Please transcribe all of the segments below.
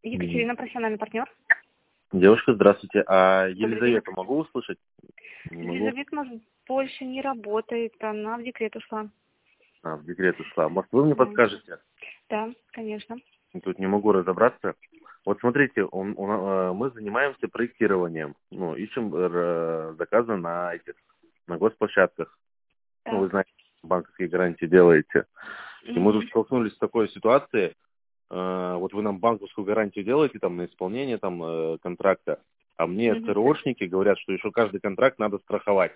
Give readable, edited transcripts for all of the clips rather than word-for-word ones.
М. Екатерина, профессиональный партнер. Девушка, здравствуйте. А Добрый день. Елизавету могу услышать? Не могу. Елизавета, может, больше не работает, она в декрет ушла. В декрет ушла. Может, вы мне Да, подскажете? да, конечно. Тут не могу разобраться. Вот смотрите, мы занимаемся проектированием. Ищем заказы на на госплощадках. Вы Так. знаете, банковские гарантии делаете. И мы тут Угу. столкнулись с такой ситуацией. Вот вы нам банковскую гарантию делаете там на исполнение контракта, а мне Угу. ЦРОшники говорят, что еще каждый контракт надо страховать.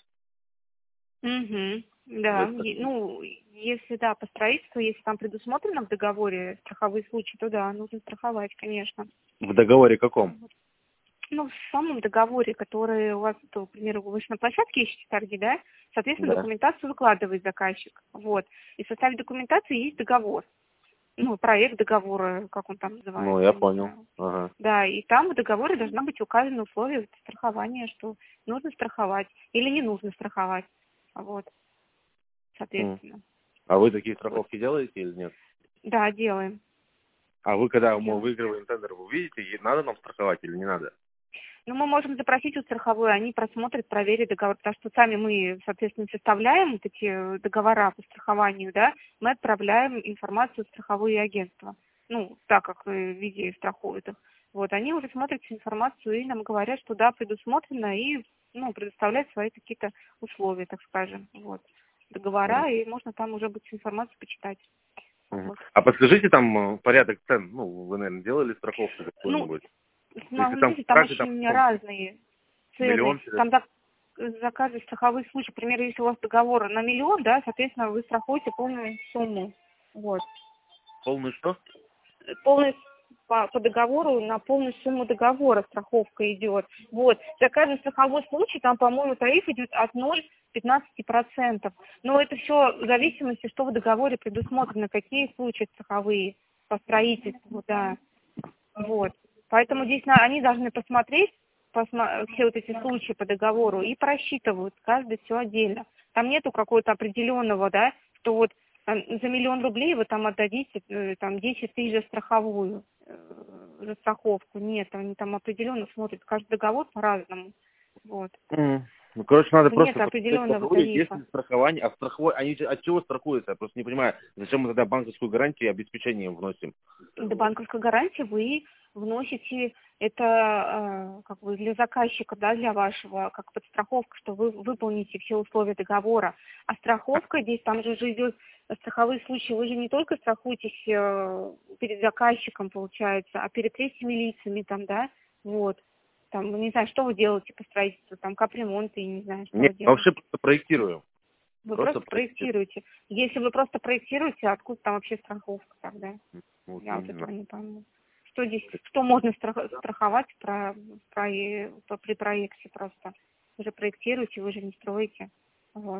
Угу. Да, Вы так- ну, если, да, по строительству, если там предусмотрено в договоре страховые случаи, то да, нужно страховать, конечно. В договоре каком? Ну, в самом договоре, который у вас, то, к примеру, вы же на площадке ищете торги, да, соответственно, Да. документацию выкладывает заказчик, вот. И в составе документации есть договор, ну, проект договора, как он там Ну, называется, я не понял. знаю. Ага. Да, и там в договоре должна быть указаны условия страхования, что нужно страховать или не нужно страховать, вот, М. соответственно. А вы такие Вот. страховки делаете или нет? Да, делаем, А вы, когда мы делаем. выигрываем тендер, вы видите, надо нам страховать или не надо? Но мы можем запросить у страховой, они просмотрят, проверят договор, потому что сами мы, соответственно, составляем вот эти договора по страхованию, да, мы отправляем информацию в страховые агентства, ну, так как в виде страхуют их. Вот, они уже смотрят всю информацию и нам говорят, что да, предусмотрено, и, ну, предоставляют свои какие-то условия, так скажем, вот, М. договора, и можно там уже будет всю информацию почитать. Мгм. Вот. А подскажите там порядок цен. Ну, вы, наверное, делали страховку Ну, какую-нибудь. Если там смотрите, там контракты там очень разные цены. миллион, Там за каждый страховой случай, к примеру, если у вас договор на 1 000 000, да, соответственно, вы страхуете полную сумму. Вот. полный что? Полный по договору на полную сумму договора страховка идет. Вот. За каждый страховой случай там, по-моему, тариф идет от 0,15%. Но это все в зависимости, что в договоре предусмотрено, какие случаи страховые по строительству, да. Вот. Поэтому здесь они должны посмотреть все вот эти случаи по договору и просчитывают каждый все отдельно. Там нету какого-то определенного, да, что вот за 1 000 000 рублей вы там отдадите там 10 тысяч за страховую, за страховку. Нет, они там определенно смотрят каждый договор по-разному. Вот. Ну, короче, надо Нет просто посмотреть в определенного договоре, есть тарифа. ли страхование, а страховой, они от чего страхуются? Я просто не понимаю, зачем мы тогда банковскую гарантию и обеспечение им вносим? До банковской гарантии вы вносите это как бы для заказчика, да, для вашего, как подстраховка, что вы выполните все условия договора. А страховка здесь, там же уже идет страховые случаи, вы же не только страхуетесь перед заказчиком, получается, а перед третьими лицами, там, да, вот. Там, не знаю, что вы делаете по строительству, там, капремонт, и не знаю, что Нет, вы вообще делаете. просто проектирую. Вы Просто просто проектирую. проектируете. Если вы просто проектируете, откуда там вообще страховка тогда? Вот Я вот именно. этого не пойму. Что здесь, что можно страховать при проекте просто? Вы же проектируете, вы же не строите. Вот.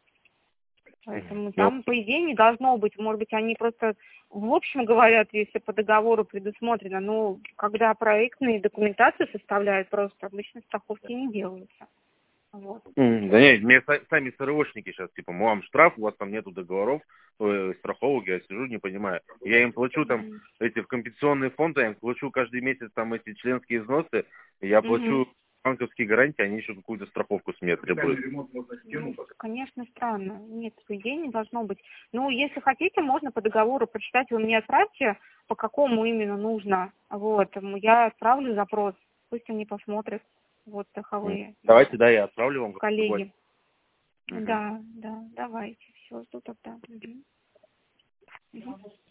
Поэтому Ну, там, по идее, не должно быть. Может быть, они просто в общем говорят, если по договору предусмотрено, но когда проектные документации составляют, просто обычно страховки не делаются. Вот. Да нет, мне сами СРОшники сейчас, типа, мы вам штраф, у вас там нету договоров, страховок, я сижу, не понимаю. Я им плачу там Мгм. эти в компенсационные фонды, я им плачу каждый месяц там эти членские взносы, я Мгм. плачу банковские гарантии, они еще какую-то страховку с меня требуют. Ну, конечно, странно. Нет, по идее не должно быть. Ну, если хотите, можно по договору прочитать. Вы мне отправьте, по какому именно нужно. Вот, я отправлю запрос. Пусть они посмотрят. Вот, страховые Давайте, наши да, я отправлю вам как коллеги. Мгм. Да, да, давайте. Все, жду тогда. Мгм. Мгм.